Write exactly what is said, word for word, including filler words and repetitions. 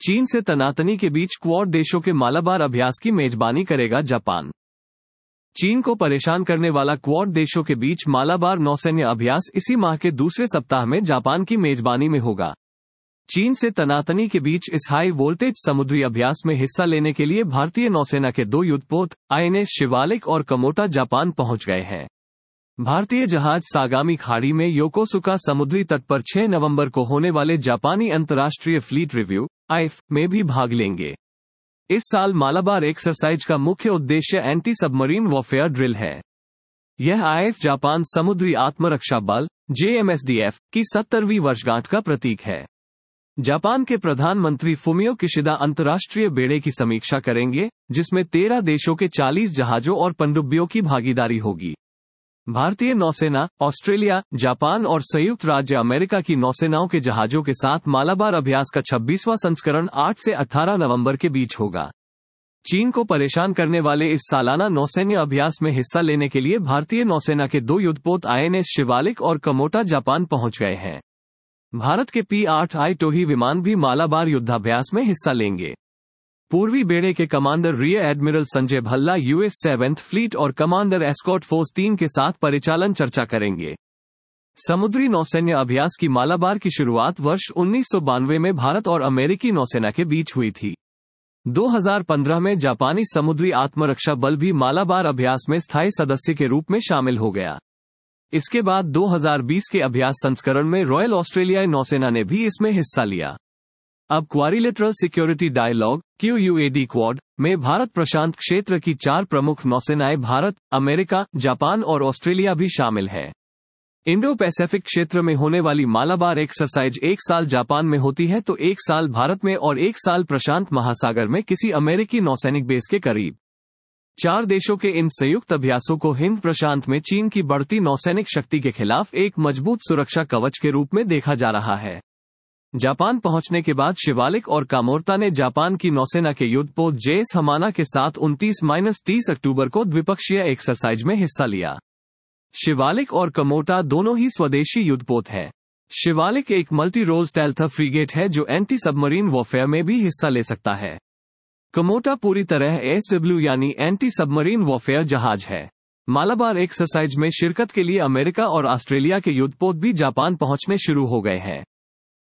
चीन से तनातनी के बीच क्वाड देशों के मालाबार अभ्यास की मेजबानी करेगा जापान। चीन को परेशान करने वाला क्वाड देशों के बीच मालाबार नौसैन्य अभ्यास इसी माह के दूसरे सप्ताह में जापान की मेजबानी में होगा। चीन से तनातनी के बीच इस हाई वोल्टेज समुद्री अभ्यास में हिस्सा लेने के लिए भारतीय नौसेना के दो युद्धपोत आईएनएस शिवालिक और कमोटा जापान पहुंच गए हैं। भारतीय जहाज सागामी खाड़ी में योकोसुका समुद्री तट पर छह नवंबर को होने वाले जापानी अंतर्राष्ट्रीय फ्लीट रिव्यू आईएफ में भी भाग लेंगे। इस साल मालाबार एक्सरसाइज का मुख्य उद्देश्य एंटी सबमरीन वॉरफेयर ड्रिल है। यह आईएफ जापान समुद्री आत्मरक्षा बल जेएमएसडीएफ की सत्तरवीं वर्षगांठ का प्रतीक है। जापान के प्रधानमंत्री फुमियो किशिदा अंतर्राष्ट्रीय बेड़े की समीक्षा करेंगे, जिसमें तेरह देशों के चालीस जहाजों और पनडुब्बियों की भागीदारी होगी। भारतीय नौसेना, ऑस्ट्रेलिया, जापान और संयुक्त राज्य अमेरिका की नौसेनाओं के जहाजों के साथ मालाबार अभ्यास का छब्बीसवां संस्करण आठ से अठारह नवंबर के बीच होगा। चीन को परेशान करने वाले इस सालाना नौसैन्य अभ्यास में हिस्सा लेने के लिए भारतीय नौसेना के दो युद्धपोत आईएनएस शिवालिक और कमोटा जापान पहुंच गए हैं। भारत के पी आठ आई टोही विमान भी मालाबार युद्धाभ्यास में हिस्सा लेंगे। पूर्वी बेड़े के commander rear admiral Sanjay Bhalla US seventh fleet और कमांडर एस्कॉर्ट फोर्स तीन के साथ परिचालन चर्चा करेंगे। समुद्री नौसैन्य अभ्यास की मालाबार की शुरुआत वर्ष उन्नीस सौ बानवे में भारत और अमेरिकी नौसेना के बीच हुई थी। दो हज़ार पंद्रह में जापानी समुद्री आत्मरक्षा बल भी मालाबार अभ्यास में स्थायी सदस्य के रूप में शामिल हो गया। इसके बाद दो हज़ार बीस के अभ्यास संस्करण में रॉयल ऑस्ट्रेलियाई नौसेना ने भी इसमें हिस्सा लिया। अब quadrilateral security dialogue Q U A D Quad में भारत प्रशांत क्षेत्र की चार प्रमुख नौसेनाएं भारत, अमेरिका, जापान और ऑस्ट्रेलिया भी शामिल है। इंडो पैसिफिक क्षेत्र में होने वाली मालाबार एक्सरसाइज एक साल जापान में होती है तो एक साल भारत में और एक साल प्रशांत महासागर में किसी अमेरिकी नौसैनिक बेस के करीब। चार देशों के इन संयुक्त अभ्यासों को हिंद प्रशांत में चीन की बढ़ती नौसैनिक शक्ति के खिलाफ एक मजबूत सुरक्षा कवच के रूप में देखा जा रहा है। जापान पहुंचने के बाद शिवालिक और कामोर्ता ने जापान की नौसेना के युद्धपोत जेएस हमाना के साथ उनतीस तीस अक्टूबर को द्विपक्षीय एक्सरसाइज में हिस्सा लिया। शिवालिक और कमोटा दोनों ही स्वदेशी युद्धपोत हैं। शिवालिक एक मल्टी रोल स्टेल्थ फ्रीगेट है जो एंटी सबमरीन वॉरफेयर में भी हिस्सा ले सकता है। कमोटा पूरी तरह एसडब्ल्यू यानी एंटी सबमरीन वॉरफेयर जहाज है। मालाबार एक्सरसाइज में शिरकत के लिए अमेरिका और ऑस्ट्रेलिया के युद्धपोत भी जापान पहुंचने शुरू हो गए हैं।